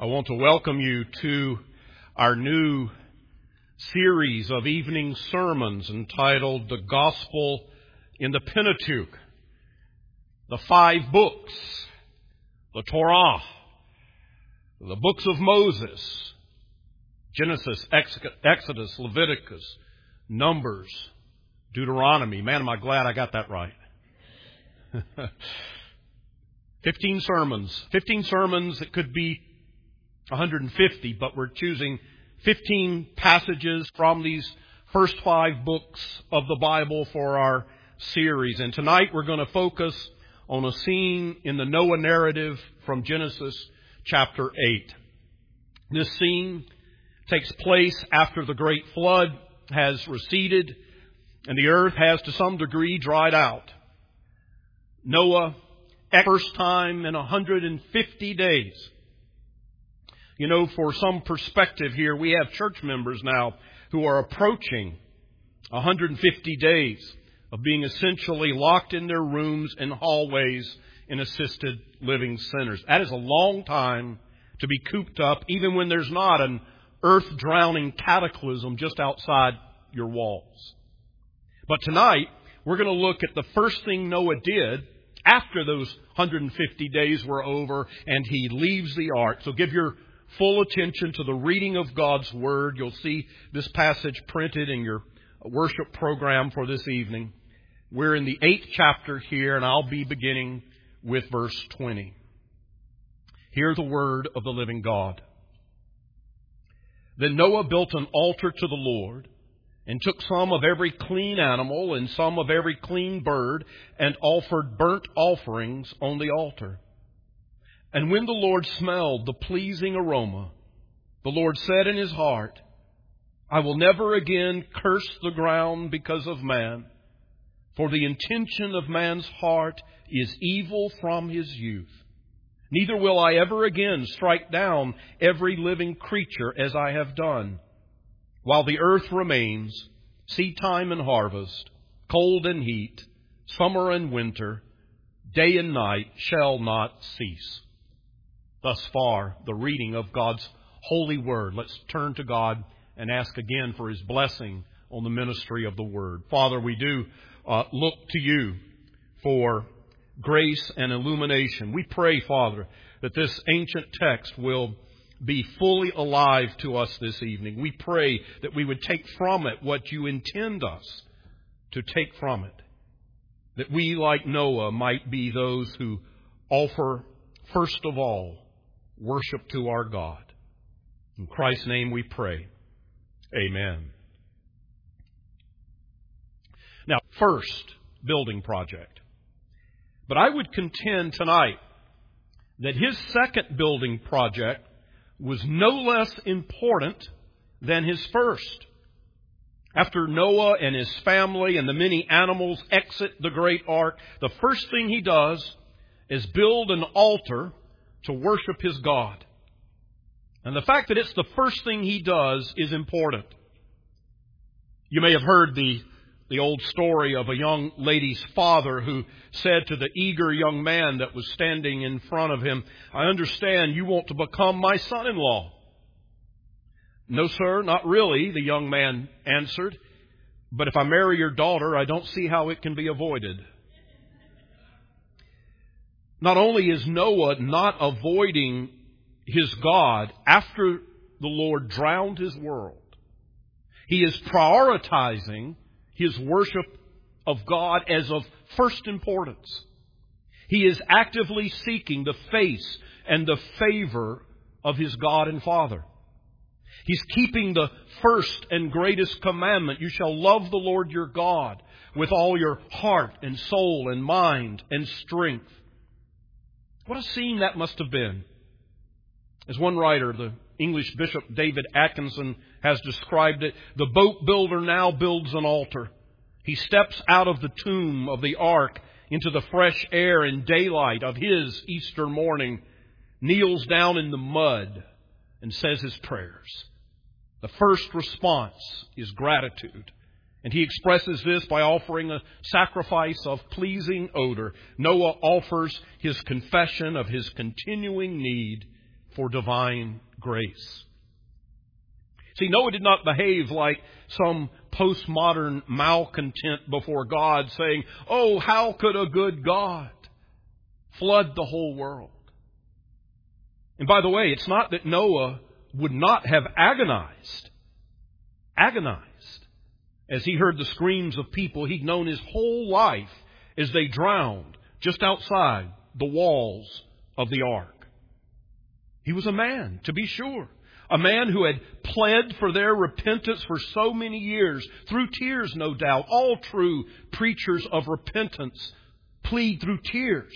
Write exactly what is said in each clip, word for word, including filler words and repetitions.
I want to welcome you to our new series of evening sermons entitled The Gospel in the Pentateuch, the five books, the Torah, the books of Moses, Genesis, Exodus, Leviticus, Numbers, Deuteronomy. Man, am I glad I got that right. Fifteen sermons. Fifteen sermons that could be one hundred fifty, but we're choosing fifteen passages from these first five books of the Bible for our series. And tonight we're going to focus on a scene in the Noah narrative from Genesis chapter eight. This scene takes place after the great flood has receded and the earth has to some degree dried out. Noah, first time in one hundred fifty days. You know, for some perspective here, we have church members now who are approaching one hundred fifty days of being essentially locked in their rooms and hallways in assisted living centers. That is a long time to be cooped up, even when there's not an earth-drowning cataclysm just outside your walls. But tonight, we're going to look at the first thing Noah did after those one hundred fifty days were over and he leaves the ark. So give your full attention to the reading of God's Word. You'll see this passage printed in your worship program for this evening. We're in the eighth chapter here, and I'll be beginning with verse twenty. Hear the word of the living God. Then Noah built an altar to the Lord, and took some of every clean animal and some of every clean bird, and offered burnt offerings on the altar. And when the Lord smelled the pleasing aroma, the Lord said in his heart, I will never again curse the ground because of man, for the intention of man's heart is evil from his youth. Neither will I ever again strike down every living creature as I have done. While the earth remains, seedtime and harvest, cold and heat, summer and winter, day and night shall not cease. Thus far, the reading of God's holy word. Let's turn to God and ask again for His blessing on the ministry of the word. Father, we do uh, look to You for grace and illumination. We pray, Father, that this ancient text will be fully alive to us this evening. We pray that we would take from it what You intend us to take from it. That we, like Noah, might be those who offer, first of all, worship to our God. In Christ's name we pray. Amen. Now, first building project. But I would contend tonight that his second building project was no less important than his first. After Noah and his family and the many animals exit the great ark, the first thing he does is build an altar to worship his God. And the fact that it's the first thing he does is important. You may have heard the, the old story of a young lady's father who said to the eager young man that was standing in front of him, I understand you want to become my son-in-law. No, sir, not really, the young man answered. But if I marry your daughter, I don't see how it can be avoided. Not only is Noah not avoiding his God after the Lord drowned his world, he is prioritizing his worship of God as of first importance. He is actively seeking the face and the favor of his God and Father. He's keeping the first and greatest commandment. You shall love the Lord your God with all your heart and soul and mind and strength. What a scene that must have been. As one writer, the English Bishop David Atkinson, has described it, the boat builder now builds an altar. He steps out of the tomb of the ark into the fresh air and daylight of his Easter morning, kneels down in the mud and says his prayers. The first response is gratitude. And he expresses this by offering a sacrifice of pleasing odor. Noah offers his confession of his continuing need for divine grace. See, Noah did not behave like some postmodern malcontent before God, saying, "Oh, how could a good God flood the whole world?" And by the way, it's not that Noah would not have agonized, agonized, as he heard the screams of people he'd known his whole life as they drowned just outside the walls of the ark. He was a man, to be sure. A man who had pled for their repentance for so many years, through tears, no doubt. All true preachers of repentance plead through tears.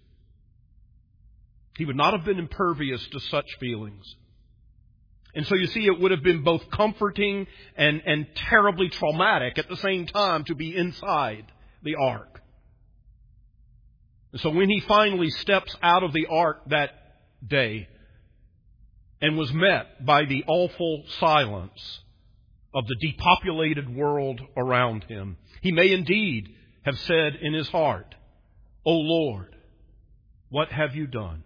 He would not have been impervious to such feelings. And so you see, it would have been both comforting and, and terribly traumatic at the same time to be inside the ark. And so when he finally steps out of the ark that day and was met by the awful silence of the depopulated world around him, he may indeed have said in his heart, "O Lord, what have you done?"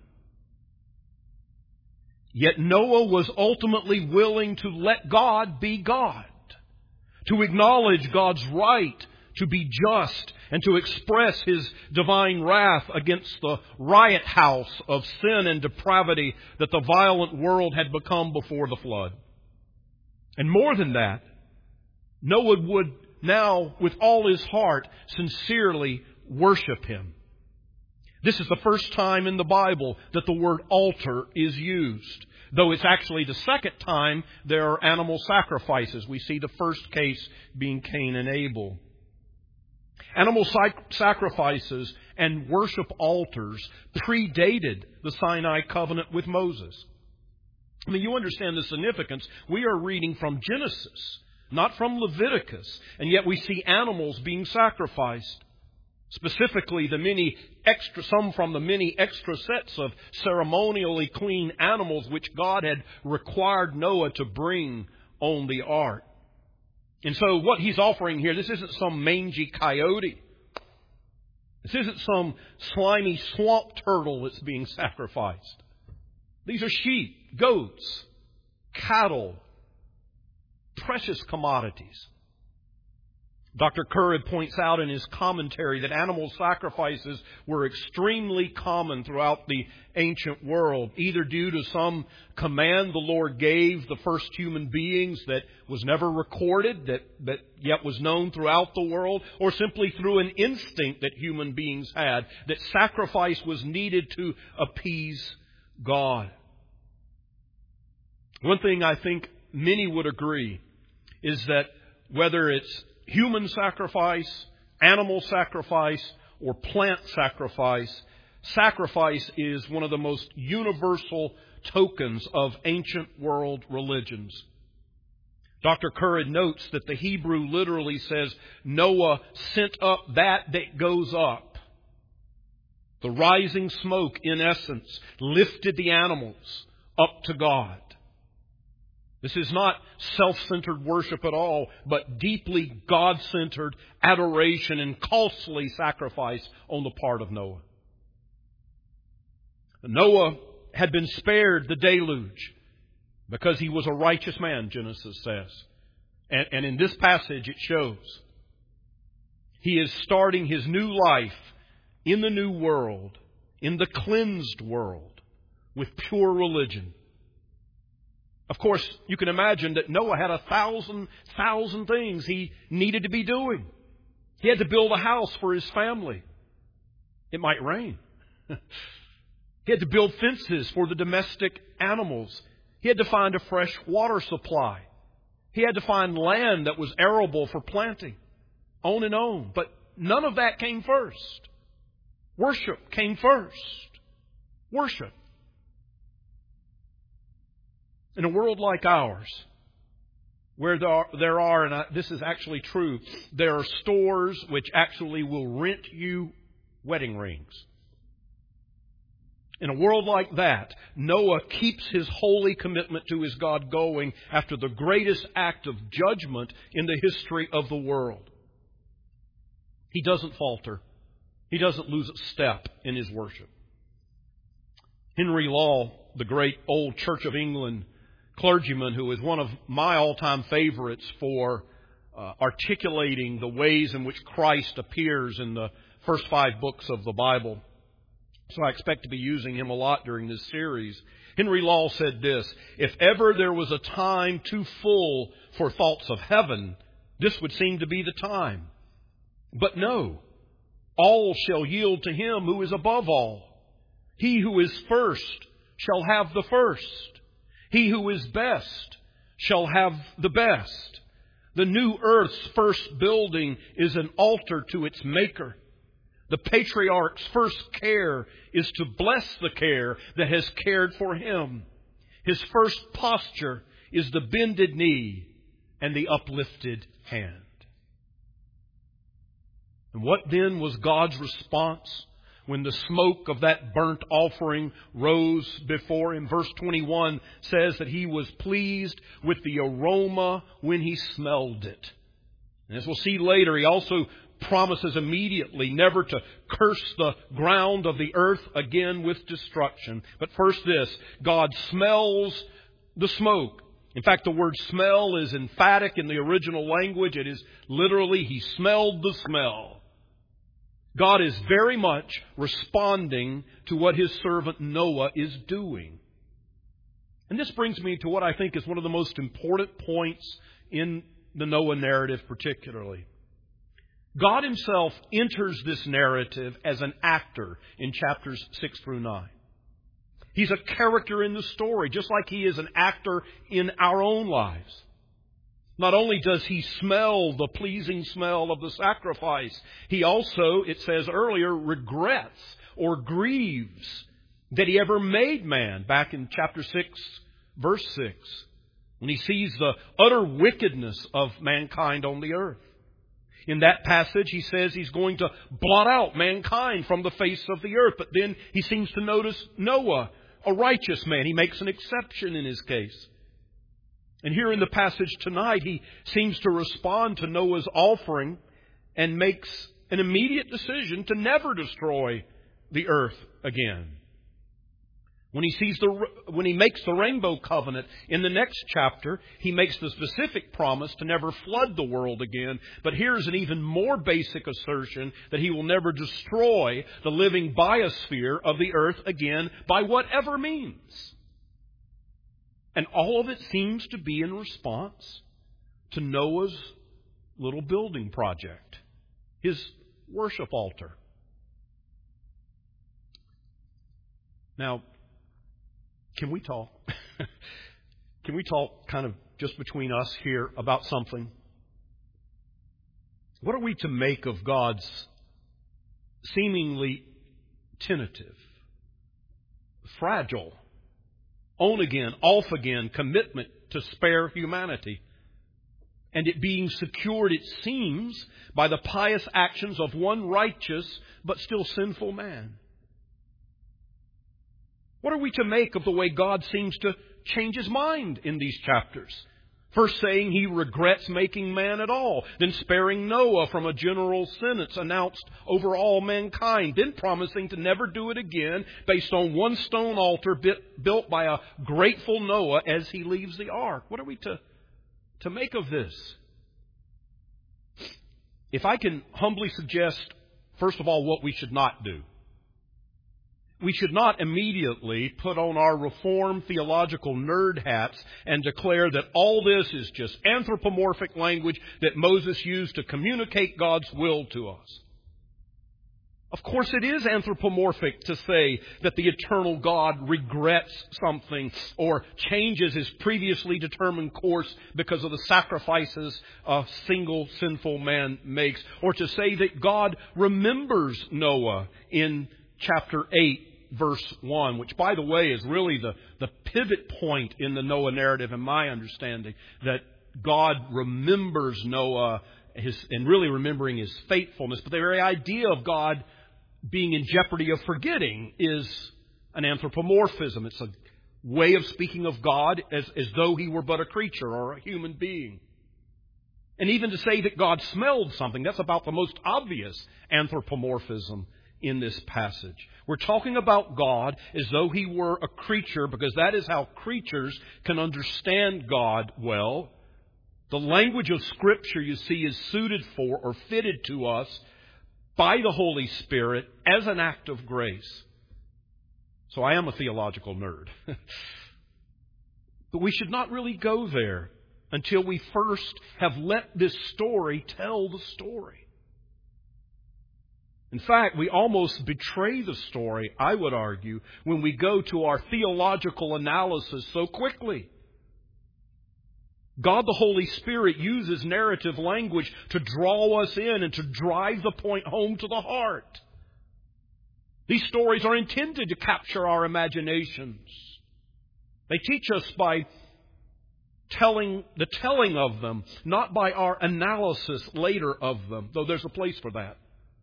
Yet Noah was ultimately willing to let God be God, to acknowledge God's right to be just and to express His divine wrath against the riot house of sin and depravity that the violent world had become before the flood. And more than that, Noah would now, with all his heart, sincerely worship Him. This is the first time in the Bible that the word altar is used, though it's actually the second time there are animal sacrifices. We see the first case being Cain and Abel. Animal sac- sacrifices and worship altars predated the Sinai covenant with Moses. I mean, you understand the significance. We are reading from Genesis, not from Leviticus, and yet we see animals being sacrificed. Specifically, the many extra, some from the many extra sets of ceremonially clean animals which God had required Noah to bring on the ark. And so what he's offering here, this isn't some mangy coyote. This isn't some slimy swamp turtle that's being sacrificed. These are sheep, goats, cattle, precious commodities. Doctor Currid points out in his commentary that animal sacrifices were extremely common throughout the ancient world, either due to some command the Lord gave the first human beings that was never recorded, that, that yet was known throughout the world, or simply through an instinct that human beings had, that sacrifice was needed to appease God. One thing I think many would agree is that whether it's human sacrifice, animal sacrifice, or plant sacrifice, sacrifice is one of the most universal tokens of ancient world religions. Doctor Currid notes that the Hebrew literally says, Noah sent up that that goes up. The rising smoke, in essence, lifted the animals up to God. This is not self-centered worship at all, but deeply God-centered adoration and costly sacrifice on the part of Noah. Noah had been spared the deluge because he was a righteous man, Genesis says. And, and in this passage it shows. He is starting his new life in the new world, in the cleansed world, with pure religion. Of course, you can imagine that Noah had a thousand, thousand things he needed to be doing. He had to build a house for his family. It might rain. He had to build fences for the domestic animals. He had to find a fresh water supply. He had to find land that was arable for planting. On and on. But none of that came first. Worship came first. Worship. In a world like ours, where there are, there are, and I, this is actually true, there are stores which actually will rent you wedding rings. In a world like that, Noah keeps his holy commitment to his God going after the greatest act of judgment in the history of the world. He doesn't falter. He doesn't lose a step in his worship. Henry Law, the great old Church of England clergyman who is one of my all-time favorites for uh, articulating the ways in which Christ appears in the first five books of the Bible. So I expect to be using him a lot during this series. Henry Law said this: "If ever there was a time too full for thoughts of heaven, this would seem to be the time. But no, all shall yield to Him who is above all. He who is first shall have the first. He who is best shall have the best. The new earth's first building is an altar to its Maker. The patriarch's first care is to bless the care that has cared for him. His first posture is the bended knee and the uplifted hand." And what then was God's response when the smoke of that burnt offering rose before him? Verse twenty-one says that He was pleased with the aroma when He smelled it. And as we'll see later, He also promises immediately never to curse the ground of the earth again with destruction. But first this, God smells the smoke. In fact, the word smell is emphatic in the original language. It is literally, He smelled the smell. God is very much responding to what His servant Noah is doing. And this brings me to what I think is one of the most important points in the Noah narrative particularly. God Himself enters this narrative as an actor in chapters six through nine. He's a character in the story, just like He is an actor in our own lives. Not only does He smell the pleasing smell of the sacrifice, He also, it says earlier, regrets or grieves that He ever made man, back in chapter six, verse six, when He sees the utter wickedness of mankind on the earth. In that passage, He says He's going to blot out mankind from the face of the earth. But then He seems to notice Noah, a righteous man. He makes an exception in his case. And here in the passage tonight, He seems to respond to Noah's offering and makes an immediate decision to never destroy the earth again. When he sees the, when he makes the rainbow covenant in the next chapter, he makes the specific promise to never flood the world again. But here's an even more basic assertion that He will never destroy the living biosphere of the earth again by whatever means. And all of it seems to be in response to Noah's little building project, his worship altar. Now, can we talk? Can we talk kind of just between us here about something? What are we to make of God's seemingly tentative, fragile, on again, off again commitment to spare humanity, and it being secured, it seems, by the pious actions of one righteous but still sinful man? What are we to make of the way God seems to change His mind in these chapters? First saying He regrets making man at all, then sparing Noah from a general sentence announced over all mankind, then promising to never do it again based on one stone altar built by a grateful Noah as he leaves the ark. What are we to, to make of this? If I can humbly suggest, first of all, what we should not do. We should not immediately put on our Reformed theological nerd hats and declare that all this is just anthropomorphic language that Moses used to communicate God's will to us. Of course, it is anthropomorphic to say that the eternal God regrets something or changes His previously determined course because of the sacrifices a single sinful man makes, or to say that God remembers Noah in chapter eight, verse one, which, by the way, is really the, the pivot point in the Noah narrative, in my understanding, that God remembers Noah his, and really remembering His faithfulness. But the very idea of God being in jeopardy of forgetting is an anthropomorphism. It's a way of speaking of God as, as though He were but a creature or a human being. And even to say that God smelled something, that's about the most obvious anthropomorphism in this passage. We're talking about God as though He were a creature, because that is how creatures can understand God well. The language of Scripture, you see, is suited for or fitted to us by the Holy Spirit as an act of grace. So I am a theological nerd. But we should not really go there until we first have let this story tell the story. In fact, we almost betray the story, I would argue, when we go to our theological analysis so quickly. God the Holy Spirit uses narrative language to draw us in and to drive the point home to the heart. These stories are intended to capture our imaginations. They teach us by telling the telling of them, not by our analysis later of them, though there's a place for that.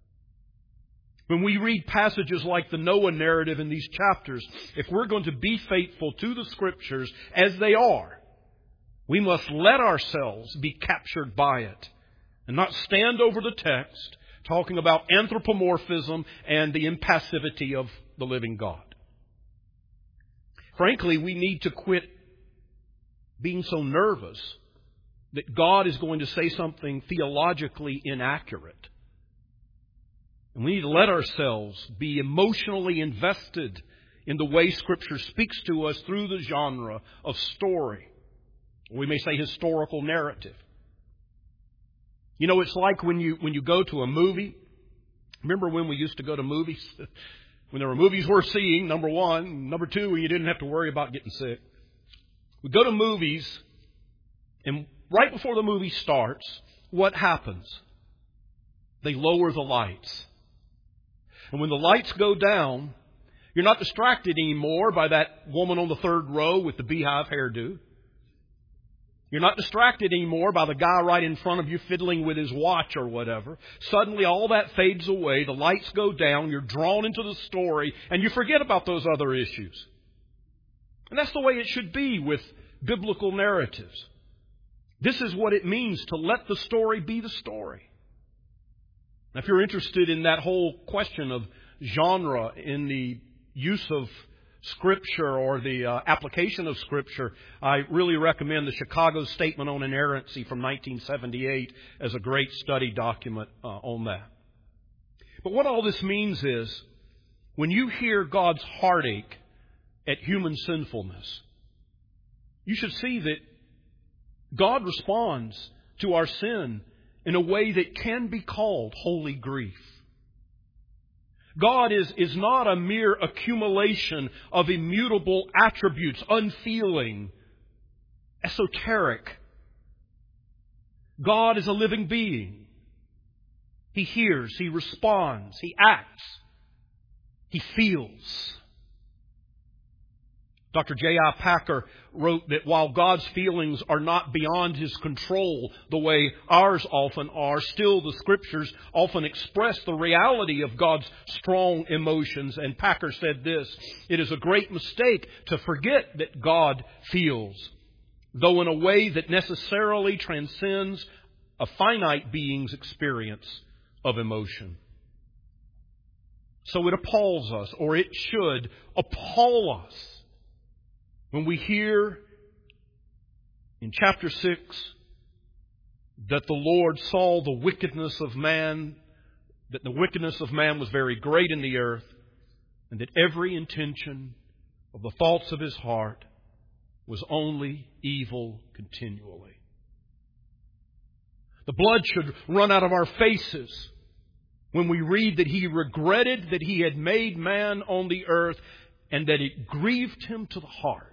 When we read passages like the Noah narrative in these chapters, if we're going to be faithful to the Scriptures as they are, we must let ourselves be captured by it and not stand over the text talking about anthropomorphism and the impassivity of the living God. Frankly, we need to quit being so nervous that God is going to say something theologically inaccurate. And we need to let ourselves be emotionally invested in the way Scripture speaks to us through the genre of story. We may say historical narrative. You know, it's like when you when you go to a movie. Remember when we used to go to movies? When there were movies worth seeing, number one. Number two, when you didn't have to worry about getting sick. We go to movies, and right before the movie starts, what happens? They lower the lights. And when the lights go down, you're not distracted anymore by that woman on the third row with the beehive hairdo. You're not distracted anymore by the guy right in front of you fiddling with his watch or whatever. Suddenly all that fades away, the lights go down, you're drawn into the story, and you forget about those other issues. And that's the way it should be with biblical narratives. This is what it means to let the story be the story. Now, if you're interested in that whole question of genre in the use of Scripture or the uh, application of Scripture, I really recommend the Chicago Statement on Inerrancy from nineteen seventy-eight as a great study document uh, on that. But what all this means is, when you hear God's heartache at human sinfulness, you should see that God responds to our sin in a way that can be called holy grief. God is, is not a mere accumulation of immutable attributes, unfeeling, esoteric. God is a living being. He hears, He responds, He acts, He feels. Doctor J I Packer wrote that while God's feelings are not beyond His control the way ours often are, still the Scriptures often express the reality of God's strong emotions. And Packer said this: "It is a great mistake to forget that God feels, though in a way that necessarily transcends a finite being's experience of emotion." So it appalls us, or it should appall us, when we hear in chapter six that the Lord saw the wickedness of man, that the wickedness of man was very great in the earth, and that every intention of the thoughts of his heart was only evil continually. The blood should run out of our faces when we read that He regretted that He had made man on the earth and that it grieved Him to the heart.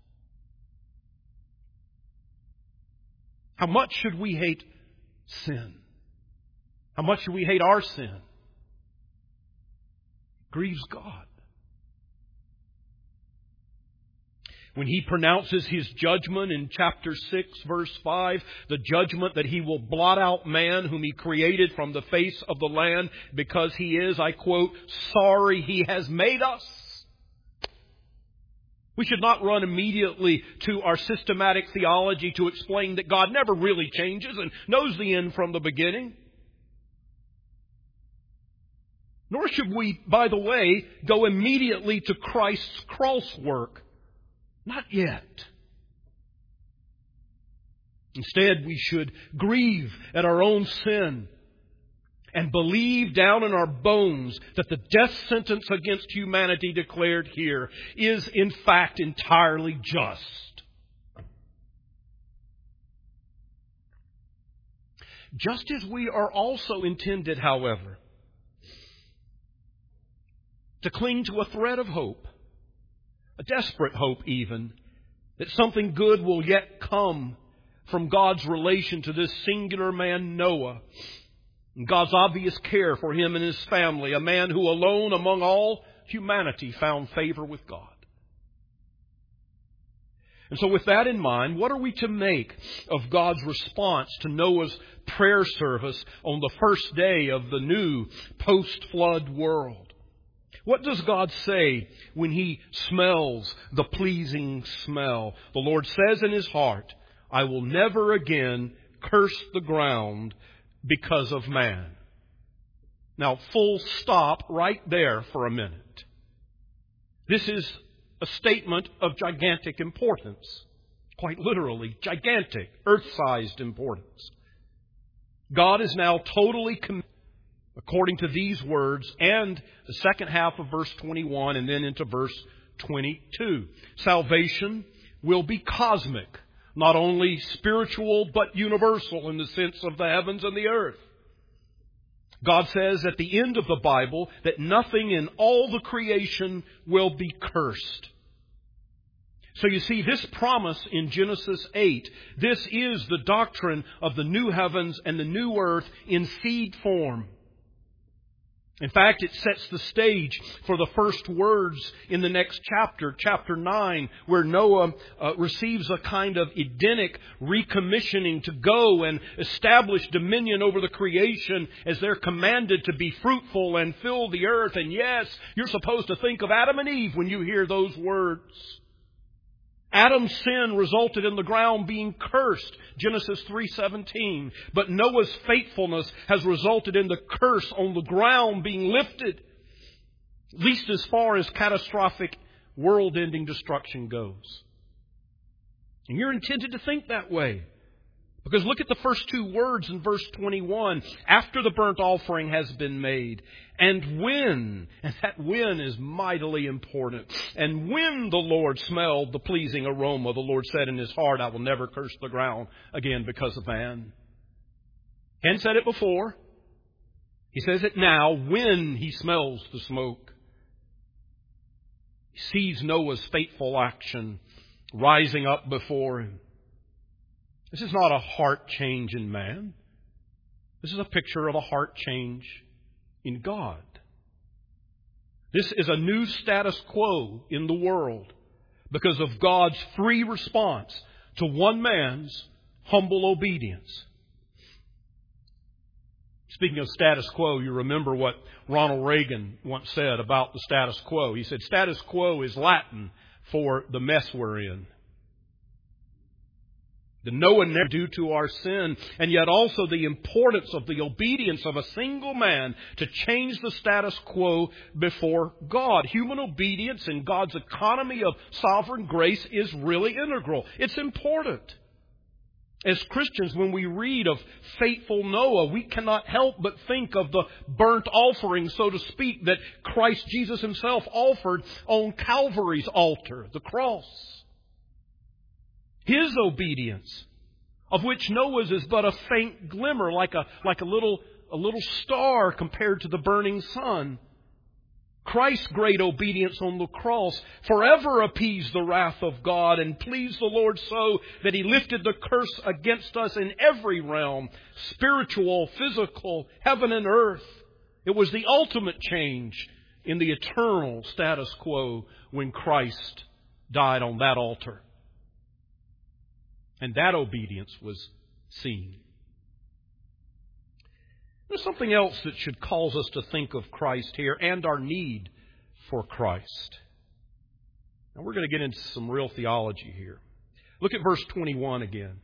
How much should we hate sin? How much should we hate our sin? It grieves God. When He pronounces His judgment in chapter six, verse five, the judgment that He will blot out man whom He created from the face of the land because He is, I quote, sorry He has made us. We should not run immediately to our systematic theology to explain that God never really changes and knows the end from the beginning. Nor should we, by the way, go immediately to Christ's cross work. Not yet. Instead, we should grieve at our own sin and believe down in our bones that the death sentence against humanity declared here is in fact entirely just. Just as we are also intended, however, to cling to a thread of hope, a desperate hope even, that something good will yet come from God's relation to this singular man, Noah, and God's obvious care for him and his family, a man who alone among all humanity found favor with God. And so with that in mind, what are we to make of God's response to Noah's prayer service on the first day of the new post-flood world? What does God say when He smells the pleasing smell? The Lord says in His heart, I will never again curse the ground because of man. Now, full stop right there for a minute. This is a statement of gigantic importance. Quite literally, gigantic, earth-sized importance. God is now totally committed, according to these words and the second half of verse twenty-one and then into verse twenty-two. Salvation will be cosmic, not only spiritual but universal in the sense of the heavens and the earth. God says at the end of the Bible that nothing in all the creation will be cursed. So you see, this promise in Genesis eight, this is the doctrine of the new heavens and the new earth in seed form. In fact, it sets the stage for the first words in the next chapter, chapter nine, where Noah uh, receives a kind of Edenic recommissioning to go and establish dominion over the creation as they're commanded to be fruitful and fill the earth. And yes, you're supposed to think of Adam and Eve when you hear those words. Adam's sin resulted in the ground being cursed, Genesis three seventeen. But Noah's faithfulness has resulted in the curse on the ground being lifted, at least as far as catastrophic world-ending destruction goes. And you're intended to think that way. Because look at the first two words in verse twenty-one. After the burnt offering has been made. And when, and that when is mightily important. And when the Lord smelled the pleasing aroma, the Lord said in His heart, I will never curse the ground again because of man. He hadn't said it before. He says it now when He smells the smoke. He sees Noah's faithful action rising up before him. This is not a heart change in man. This is a picture of a heart change in God. This is a new status quo in the world because of God's free response to one man's humble obedience. Speaking of status quo, you remember what Ronald Reagan once said about the status quo. He said, status quo is Latin for the mess we're in. The Noah never due to our sin, and yet also the importance of the obedience of a single man to change the status quo before God. Human obedience in God's economy of sovereign grace is really integral. It's important. As Christians, when we read of faithful Noah, we cannot help but think of the burnt offering, so to speak, that Christ Jesus Himself offered on Calvary's altar, the cross. His obedience, of which Noah's is but a faint glimmer, like a, like a little, a little star compared to the burning sun. Christ's great obedience on the cross forever appeased the wrath of God and pleased the Lord so that He lifted the curse against us in every realm, spiritual, physical, heaven and earth. It was the ultimate change in the eternal status quo when Christ died on that altar. And that obedience was seen. There's something else that should cause us to think of Christ here and our need for Christ. Now we're going to get into some real theology here. Look at verse twenty-one again.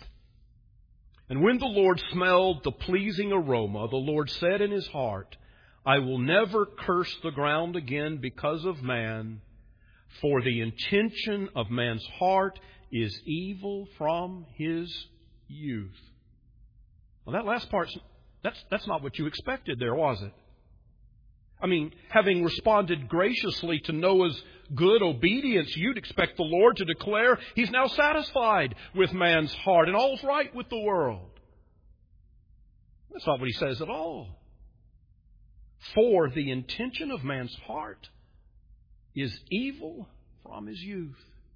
And when the Lord smelled the pleasing aroma, the Lord said in His heart, I will never curse the ground again because of man, for the intention of man's heart is evil from his youth. Well, that last part, that's, that's not what you expected there, was it? I mean, having responded graciously to Noah's good obedience, you'd expect the Lord to declare He's now satisfied with man's heart and all's right with the world. That's not what He says at all. For the intention of man's heart is evil from his youth.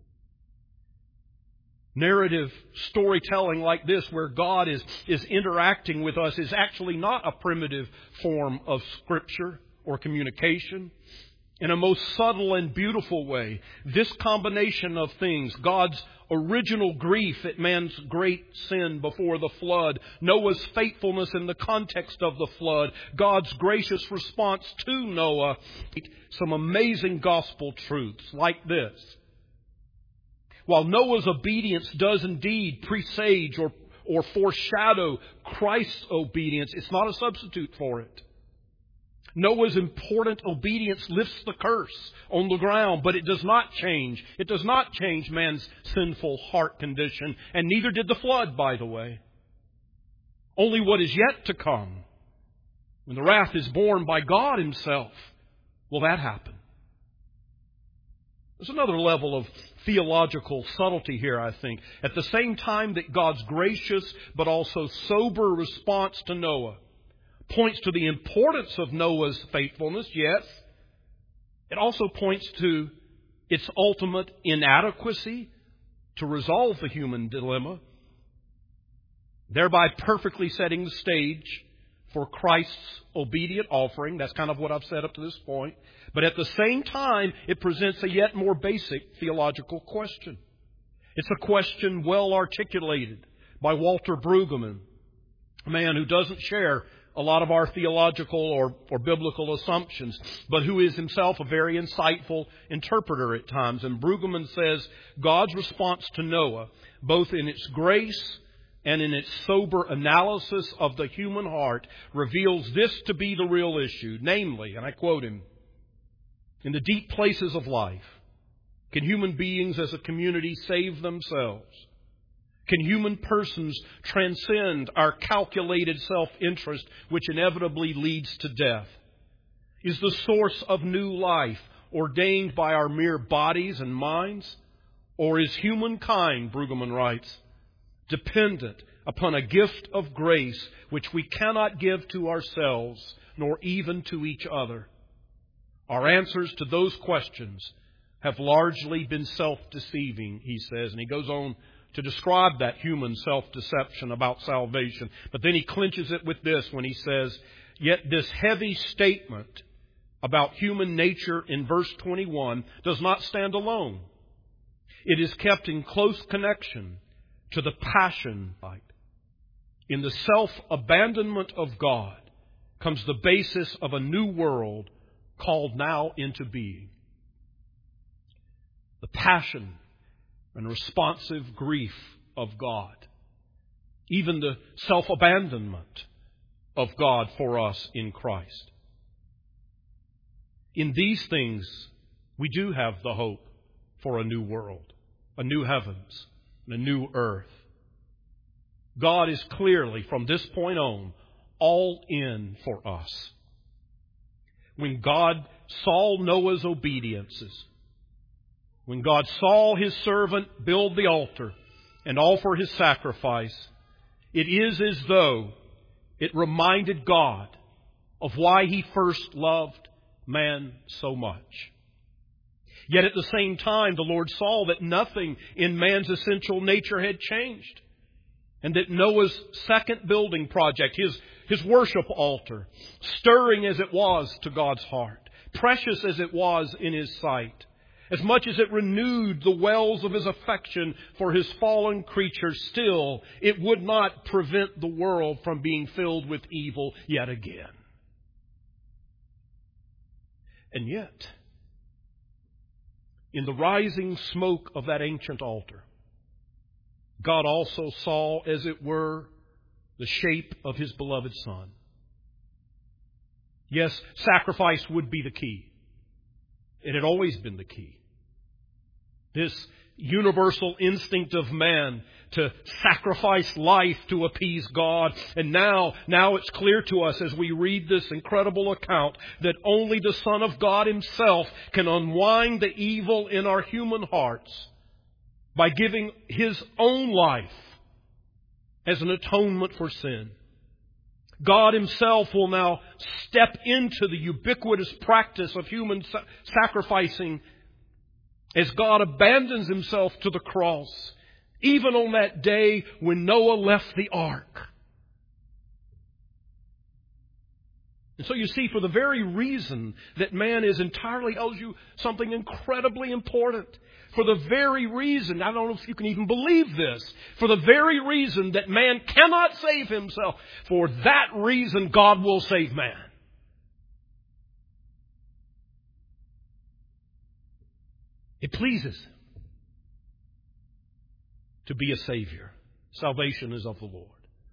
Narrative storytelling like this, where God is, is interacting with us, is actually not a primitive form of Scripture or communication. In a most subtle and beautiful way, this combination of things, God's original grief at man's great sin before the flood, Noah's faithfulness in the context of the flood, God's gracious response to Noah, some amazing gospel truths like this. While Noah's obedience does indeed presage or, or foreshadow Christ's obedience, it's not a substitute for it. Noah's important obedience lifts the curse on the ground, but it does not change. It does not change man's sinful heart condition, and neither did the flood, by the way. Only what is yet to come, when the wrath is borne by God Himself, will that happen. There's another level of theological subtlety here, I think. At the same time that God's gracious but also sober response to Noah points to the importance of Noah's faithfulness, yes, it also points to its ultimate inadequacy to resolve the human dilemma, thereby perfectly setting the stage for Christ's obedient offering. That's kind of what I've said up to this point. But at the same time, it presents a yet more basic theological question. It's a question well articulated by Walter Brueggemann, a man who doesn't share a lot of our theological or, or biblical assumptions, but who is himself a very insightful interpreter at times. And Brueggemann says God's response to Noah, both in its grace and in its sober analysis of the human heart, reveals this to be the real issue. Namely, and I quote him, "In the deep places of life, can human beings as a community save themselves? Can human persons transcend our calculated self-interest, which inevitably leads to death? Is the source of new life ordained by our mere bodies and minds? Or is humankind," Brueggemann writes, "dependent upon a gift of grace which we cannot give to ourselves, nor even to each other? Our answers to those questions have largely been self-deceiving," he says. And he goes on to describe that human self-deception about salvation. But then he clinches it with this when he says, "Yet this heavy statement about human nature in verse twenty-one does not stand alone. It is kept in close connection to the passion. In the self-abandonment of God comes the basis of a new world called now into being." The passion and responsive grief of God. Even the self-abandonment of God for us in Christ. In these things, we do have the hope for a new world, a new heavens, and a new earth. God is clearly, from this point on, all in for us. When God saw Noah's obediences, when God saw His servant build the altar and offer his sacrifice, it is as though it reminded God of why He first loved man so much. Yet at the same time, the Lord saw that nothing in man's essential nature had changed, and that Noah's second building project, his, his worship altar, stirring as it was to God's heart, precious as it was in His sight, as much as it renewed the wells of His affection for His fallen creatures, still it would not prevent the world from being filled with evil yet again. And yet, in the rising smoke of that ancient altar, God also saw, as it were, the shape of His beloved Son. Yes, sacrifice would be the key. It had always been the key. This universal instinct of man to sacrifice life to appease God. And now, now it's clear to us as we read this incredible account that only the Son of God Himself can unwind the evil in our human hearts by giving His own life as an atonement for sin. God Himself will now step into the ubiquitous practice of human sa- sacrificing as God abandons Himself to the cross, even on that day when Noah left the ark. And so you see, for the very reason that man is entirely, tells you something incredibly important. For the very reason, I don't know if you can even believe this, for the very reason that man cannot save himself, for that reason God will save man. It pleases Him to be a Savior. Salvation is of the Lord.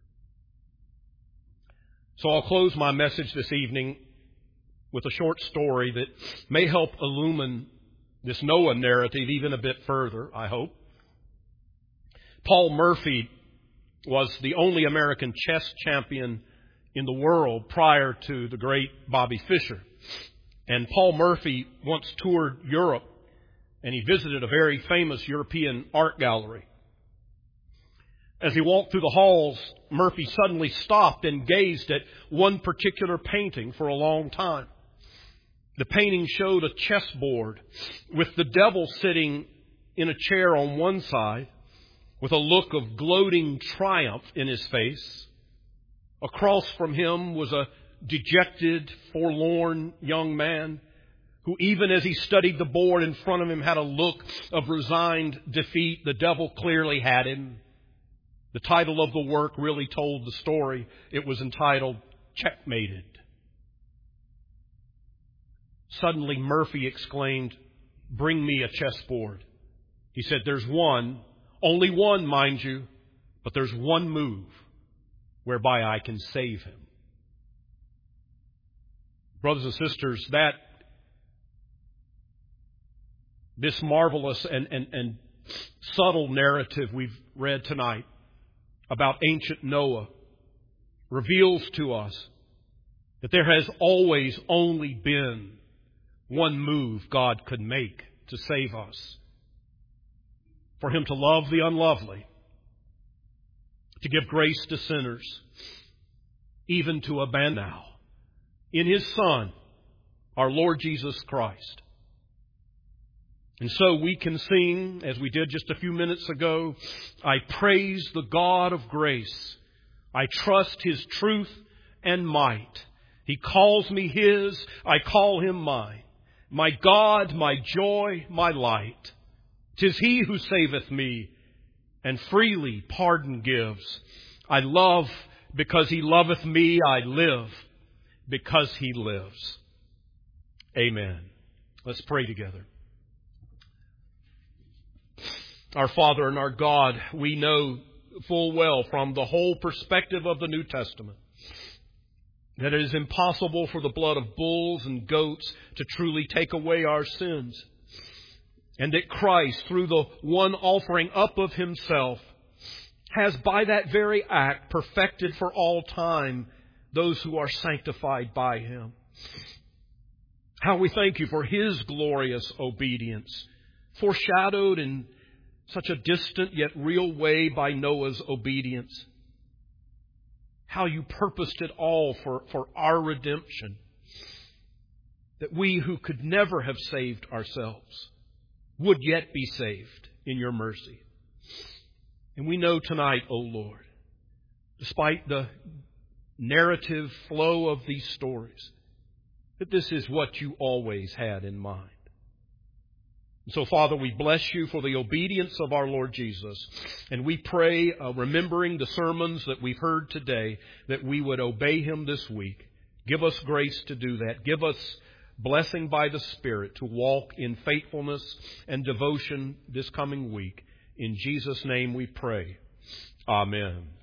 So I'll close my message this evening with a short story that may help illumine this Noah narrative even a bit further, I hope. Paul Murphy was the only American chess champion in the world prior to the great Bobby Fischer. And Paul Murphy once toured Europe, and he visited a very famous European art gallery. As he walked through the halls, Murphy suddenly stopped and gazed at one particular painting for a long time. The painting showed a chessboard with the devil sitting in a chair on one side with a look of gloating triumph in his face. Across from him was a dejected, forlorn young man who, even as he studied the board in front of him, had a look of resigned defeat. The devil clearly had him. The title of the work really told the story. It was entitled Checkmated. Suddenly Murphy exclaimed, "Bring me a chessboard." He said, "There's one, only one, mind you, but there's one move whereby I can save him." Brothers and sisters, that this marvelous and, and, and subtle narrative we've read tonight about ancient Noah reveals to us that there has always only been one move God could make to save us. For Him to love the unlovely, to give grace to sinners, even to abandon now in His Son, our Lord Jesus Christ. And so we can sing, as we did just a few minutes ago, I praise the God of grace. I trust His truth and might. He calls me His, I call Him mine. My God, my joy, my light. 'Tis He who saveth me, and freely pardon gives. I love because He loveth me. I live because He lives. Amen. Let's pray together. Our Father and our God, we know full well from the whole perspective of the New Testament that it is impossible for the blood of bulls and goats to truly take away our sins. And that Christ, through the one offering up of Himself, has by that very act perfected for all time those who are sanctified by Him. How we thank You for His glorious obedience, foreshadowed in such a distant yet real way by Noah's obedience. How You purposed it all for, for our redemption. That we who could never have saved ourselves would yet be saved in Your mercy. And we know tonight, O Lord, despite the narrative flow of these stories, that this is what You always had in mind. So, Father, we bless You for the obedience of our Lord Jesus. And we pray, uh, remembering the sermons that we've heard today, that we would obey Him this week. Give us grace to do that. Give us blessing by the Spirit to walk in faithfulness and devotion this coming week. In Jesus' name we pray. Amen.